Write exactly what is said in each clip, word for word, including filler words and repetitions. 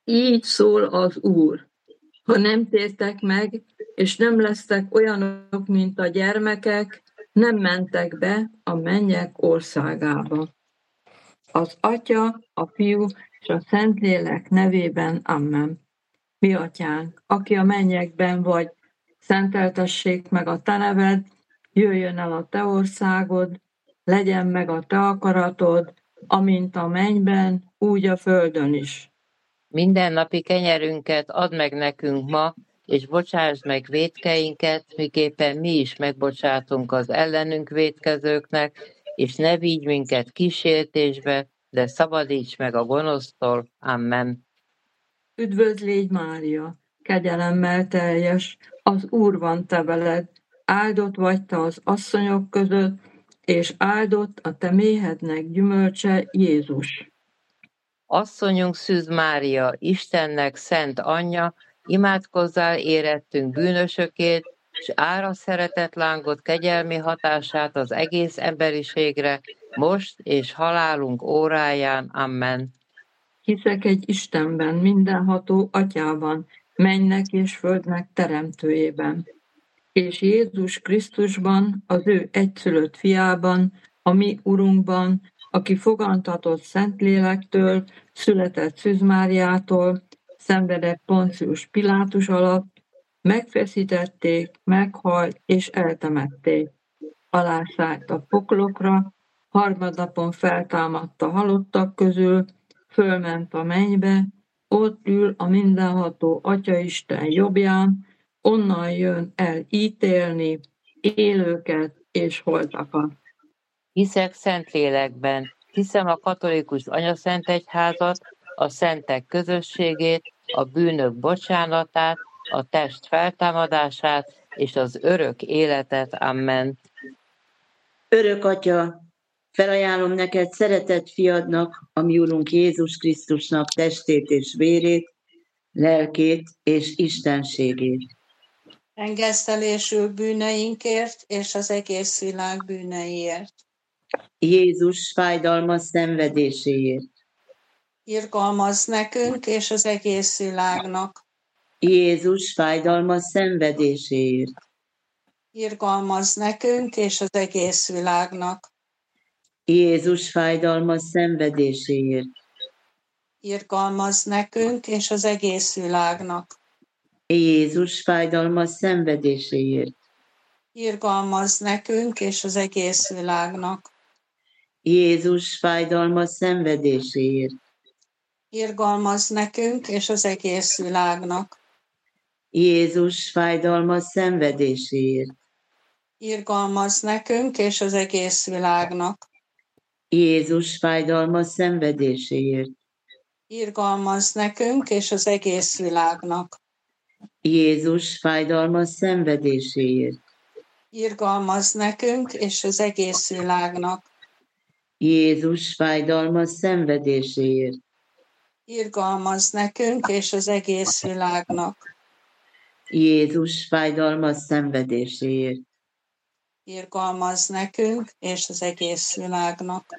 Így szól az Úr. Ha nem tértek meg, és nem lesztek olyanok, mint a gyermekek, nem mentek be a mennyek országába. Az Atya, a Fiú és a Szentlélek nevében, amen. Mi atyánk, aki a mennyekben vagy, szenteltessék meg a te neved, jöjjön el a te országod, legyen meg a te akaratod, amint a mennyben, úgy a földön is. Mindennapi kenyerünket add meg nekünk ma, és bocsásd meg vétkeinket, miképpen mi is megbocsátunk az ellenünk vétkezőknek, és ne vigy minket kísértésbe, de szabadíts meg a gonosztól. Amen. Üdvözl légy, Mária, kegyelemmel teljes, az Úr van te veled, áldott vagy te az asszonyok között, és áldott a te méhednek gyümölcse, Jézus. Asszonyunk Szűz Mária, Istennek szent anyja, imádkozzál érettünk bűnösökért, és ára szeretett lángot kegyelmi hatását az egész emberiségre, most és halálunk óráján. Amen. Hiszek egy Istenben, mindenható Atyában, mennynek és földnek teremtőjében, és Jézus Krisztusban, az ő egyszülött fiában, a mi Urunkban, aki fogantatott Szentlélektől, született Szűz Máriától, szenvedett Poncius Pilátus alatt, megfeszítették, meghalt és eltemették. Alászállt a poklokra, harmadnapon feltámadt a halottak közül, fölment a mennybe, ott ül a mindenható Atyaisten jobbján, onnan jön el ítélni élőket és holtakat. Hiszek Szentlélekben, hiszem a katolikus anyaszentegyházat, a szentek közösségét, a bűnök bocsánatát, a test feltámadását és az örök életet. Amen. Örök Atya, felajánlom neked szeretett fiadnak, a mi Urunk Jézus Krisztusnak testét és vérét, lelkét és istenségét. Engesztelésül bűneinkért és az egész világ bűneiért. Jézus fájdalmas szenvedéséért. Irgalmazz nekünk és az egész világnak. Jézus fájdalmas szenvedéséért. Irgalmazz nekünk és az egész világnak. Jézus fájdalmas szenvedéséért. Irgalmazz nekünk és az egész világnak. Jézus fájdalmas szenvedéséért. Irgalmazz nekünk és az egész világnak. Jézus fájdalmas szenvedéséért. Irgalmazz nekünk és az egész világnak. Jézus fájdalmas szenvedéséért. Irgalmazz nekünk és az egész világnak. Jézus fájdalmas szenvedéséért. Irgalmazz nekünk és az egész világnak. Jézus fájdalmas szenvedéséért. Irgalmazz nekünk és az egész világnak. Jézus fájdalmas szenvedéséért. Irgalmazz nekünk és az egész világnak. Jézus fájdalmas szenvedéséért. Irgalmazz nekünk és az egész világnak.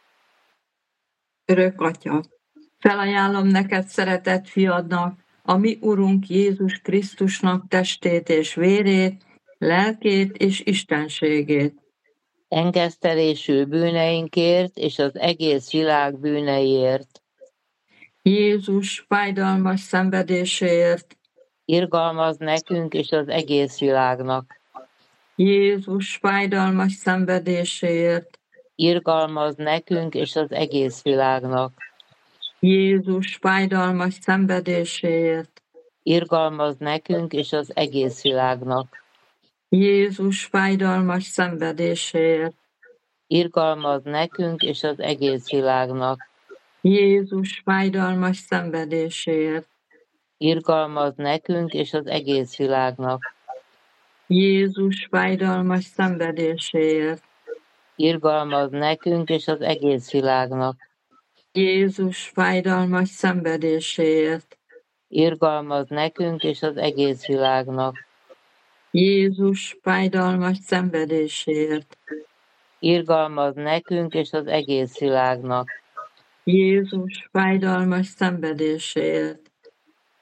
Örök Atya, felajánlom neked szeretett fiadnak, a mi Urunk Jézus Krisztusnak testét és vérét, lelkét és istenségét. Engesztelésül bűneinkért és az egész világ bűneiért. Jézus fájdalmas szenvedéséért. Irgalmazz nekünk és az egész világnak. Jézus fájdalmas szenvedéséért. Irgalmazz nekünk és az egész világnak. Jézus fájdalmas szenvedéséért. Irgalmazz nekünk és az egész világnak. Jézus fájdalmas szenvedéséért. Irgalmazz nekünk és az egész világnak. Jézus fájdalmas szenvedéséért. Irgalmazz nekünk és az egész világnak. Jézus fájdalmas szenvedéséért. Irgalmazz nekünk és az egész világnak. Jézus fájdalmas szenvedéséért. Irgalmazz nekünk és az egész világnak. Jézus fájdalmas szenvedéséért. Irgalmazz nekünk és az egész világnak. Jézus fájdalmas szenvedéséért.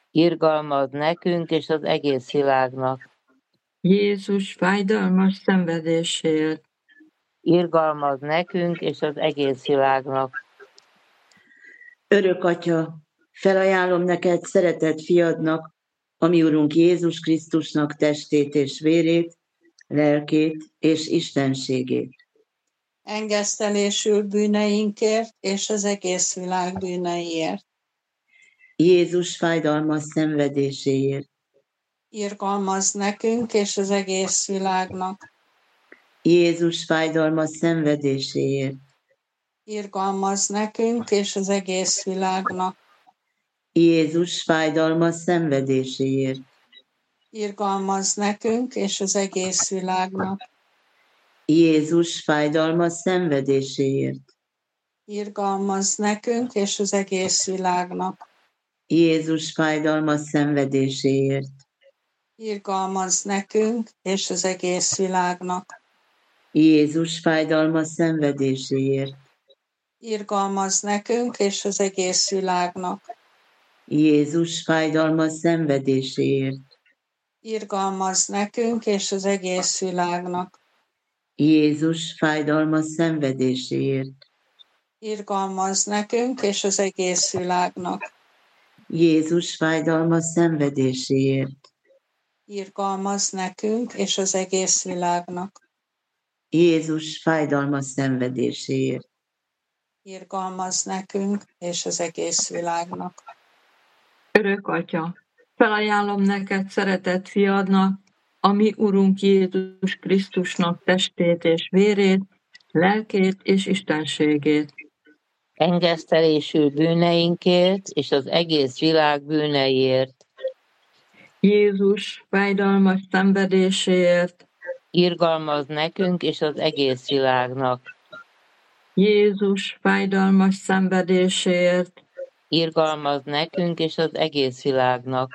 irgalmaz nekünk és az egész világnak. Jézus fájdalmas szenvedéséért, Irgalmaz nekünk és az egész világnak. Örök Atya, felajánlom neked szeretett fiadnak, a mi Urunk Jézus Krisztusnak testét és vérét, lelkét és istenségét. Engesztelésül bűneinkért és az egész világ bűneiért. Jézus fájdalmas szenvedéséért, Irgalmaz nekünk és az egész világnak. Jézus fájdalmas szenvedéséért, Irgalmaz nekünk és az egész világnak. Jézus fájdalmas szenvedéséért, Irgalmaz nekünk és az egész világnak. Jézus fájdalmas szenvedéséért, Irgalmaz nekünk és az egész világnak. Jézus fájdalmas szenvedéséért, Irgalmaz nekünk és az egész világnak. Jézus fájdalmas szenvedéséért, Irgalmaz nekünk és az egész világnak. Jézus fájdalmas szenvedéséért, Irgalmaz nekünk és az egész világnak. Jézus fájdalmas szenvedéséért, Irgalmaz nekünk és az egész világnak. Jézus fájdalmas szenvedéséért, Irgalmaz nekünk és az egész világnak. Jézus fájdalmas szenvedéséért, Irgalmaz nekünk és az egész világnak. Örök Atya, felajánlom neked szeretett fiadnak, a mi Urunk Jézus Krisztusnak testét és vérét, lelkét és istenségét. Engesztelésül bűneinkért és az egész világ bűneiért. Jézus fájdalmas szenvedéséért, Irgalmaz nekünk és az egész világnak. Jézus fájdalmas szenvedéséért, Irgalmaz nekünk és az egész világnak.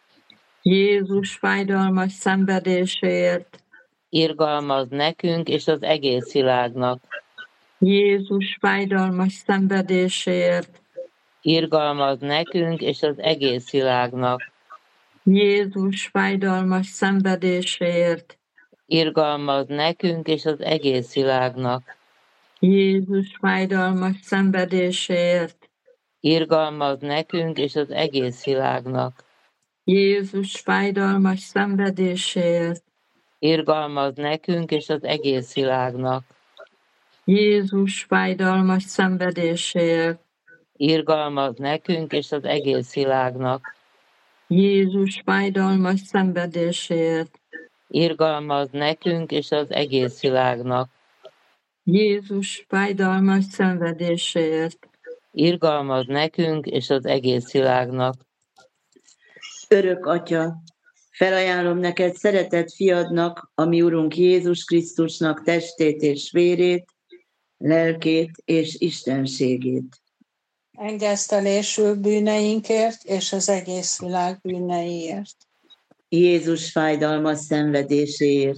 Jézus fájdalmas szenvedéséért, Irgalmaz nekünk és az egész világnak. Jézus fájdalmas szenvedéséért, Irgalmaz nekünk és az egész világnak. Jézus fájdalmas szenvedéséért, Irgalmaz nekünk és az egész világnak. Jézus fájdalmas szenvedéséért, Irgalmaz nekünk és az egész világnak. Jézus fájdalmas szenvedéséért, Irgalmaz nekünk és az egész világnak. Jézus fájdalmas szenvedéséért, Irgalmaz nekünk és az egész világnak. Jézus fájdalmas szenvedéséért, Irgalmaz nekünk és az egész világnak. Jézus fájdalmas szenvedéséért, Irgalmaz nekünk és az egész világnak. Örök Atya, felajánlom neked szeretett fiadnak, a mi Urunk Jézus Krisztusnak testét és vérét, lelkét és istenségét. Engesztelésül bűneinkért és az egész világ bűneiért. Jézus fájdalmas szenvedéséért,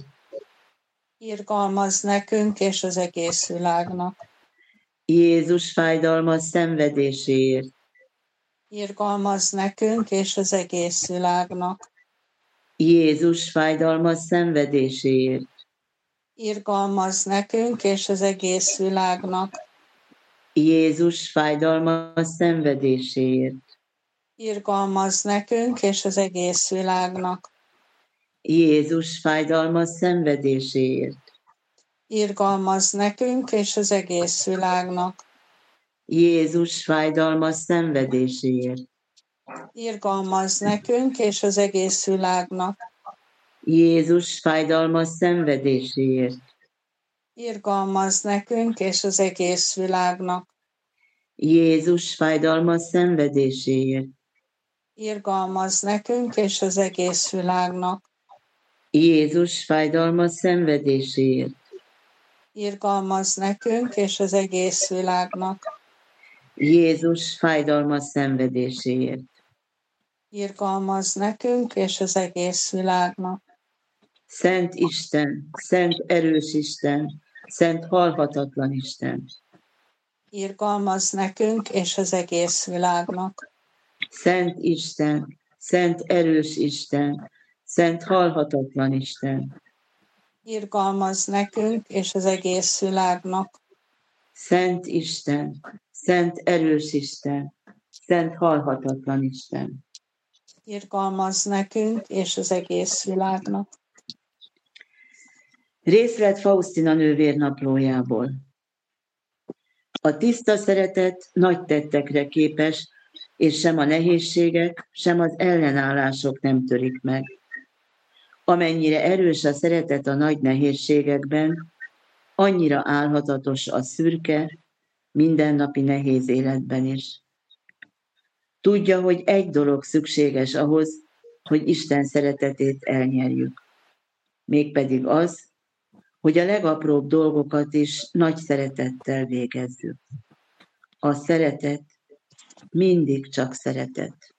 Irgalmaz nekünk és az egész világnak. Jézus fájdalmas szenvedéséért, Irgalmaz nekünk és az egész világnak. Jézus fájdalmas szenvedéséért, Irgalmaz nekünk és az egész világnak. Jézus fájdalmas szenvedéséért, Irgalmaz nekünk és az egész világnak. Jézus fájdalmas szenvedéséért, Irgalmaz nekünk és az egész világnak. Jézus fájdalmas szenvedéséért, Irgalmaz nekünk és az egész világnak. Jézus fájdalmas szenvedéséért, Irgalmaz nekünk és az egész világnak. Jézus fájdalmas szenvedéséért, Irgalmaz nekünk és az egész világnak. Jézus fájdalmas szenvedéséért, Irgalmaz nekünk és az egész világnak. Jézus fájdalmas szenvedéséért, Irgalmaz nekünk és az egész világnak. Szent Isten, Szent erős Isten, Szent halhatatlan Isten, Irgalmaz nekünk és az egész világnak. Szent Isten, szent erős Isten, szent halhatatlan Isten. Irgalmaz nekünk és az egész világnak. Szent Isten, szent erős Isten, szent halhatatlan Isten. Irgalmaz nekünk és az egész világnak. Részlet Faustina nővér naplójából. A tiszta szeretet nagy tettekre képes, és sem a nehézségek, sem az ellenállások nem törik meg. Amennyire erős a szeretet a nagy nehézségekben, annyira álhatatos a szürke, mindennapi nehéz életben is. Tudja, hogy egy dolog szükséges ahhoz, hogy Isten szeretetét elnyerjük. Mégpedig az, hogy a legapróbb dolgokat is nagy szeretettel végezzük. A szeretet mindig csak szeretet.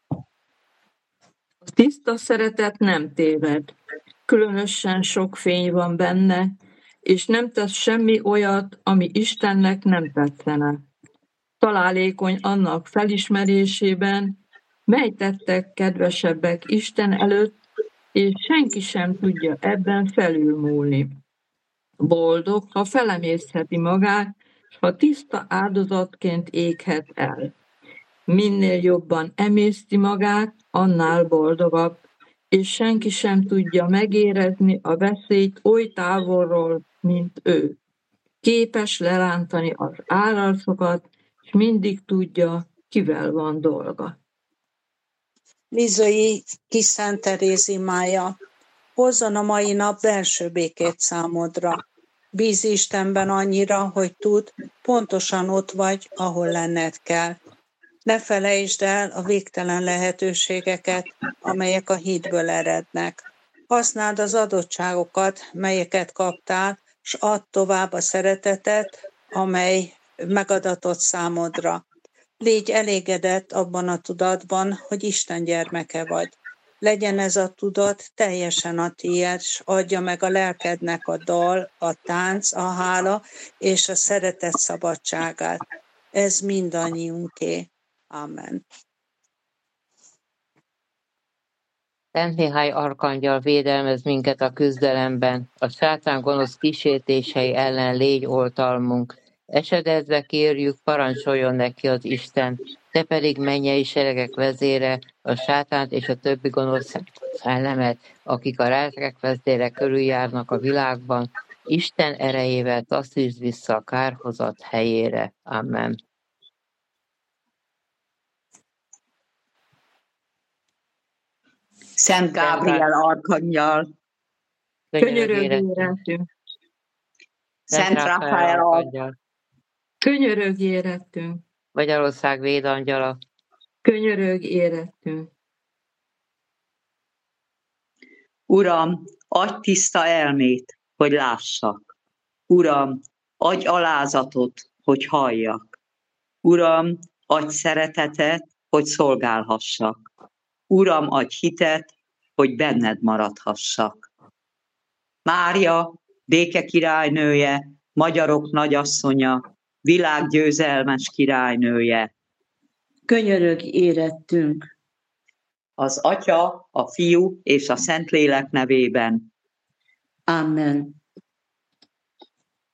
A tiszta szeretet nem téved, különösen sok fény van benne, és nem tesz semmi olyat, ami Istennek nem tetszene. Találékony annak felismerésében, mely tettek kedvesebbek Isten előtt, és senki sem tudja ebben felülmúlni. Boldog, ha felemészheti magát, s ha tiszta áldozatként éghet el. Minél jobban emészti magát, annál boldogabb, és senki sem tudja megérezni a veszélyt oly távolról, mint ő. Képes lerántani az árarcokat, és mindig tudja, kivel van dolga. Lizai kis Szent Teréz imája. Hozzon a mai nap belső békét számodra. Bízz Istenben annyira, hogy tud, pontosan ott vagy, ahol lenned kell. Ne felejtsd el a végtelen lehetőségeket, amelyek a hitből erednek. Használd az adottságokat, melyeket kaptál, s add tovább a szeretetet, amely megadatott számodra. Légy elégedett abban a tudatban, hogy Isten gyermeke vagy. Legyen ez a tudat teljesen a tiéd, s adja meg a lelkednek a dal, a tánc, a hála és a szeretet szabadságát. Ez mindannyiunké. Amen. Szent Mihály arkangyal védelmez minket a küzdelemben, a sátán gonosz kísértései ellen légy oltalmunk. Esedezve kérjük, parancsoljon neki az Isten, te pedig mennyei seregek vezére, a sátánt és a többi gonosz szellemet, akik a lelkek vezére körüljárnak a világban, Isten erejével taszítsd vissza a kárhozat helyére. Amen. Szent Gábriel arkangyal, Könyörögj érettünk. Szent Rafael arkangyal, Könyörögj érettünk. Magyarország védangyala, Könyörögj érettünk. Uram, adj tiszta elmét, hogy lássak. Uram, adj alázatot, hogy halljak. Uram, adj szeretetet, hogy szolgálhassak. Uram, adj hitet, hogy benned maradhassak. Mária, béke királynője, magyarok nagyasszonya, világgyőzelmes királynője. Könyörögj érettünk. Az Atya, a Fiú és a Szentlélek nevében. Amen.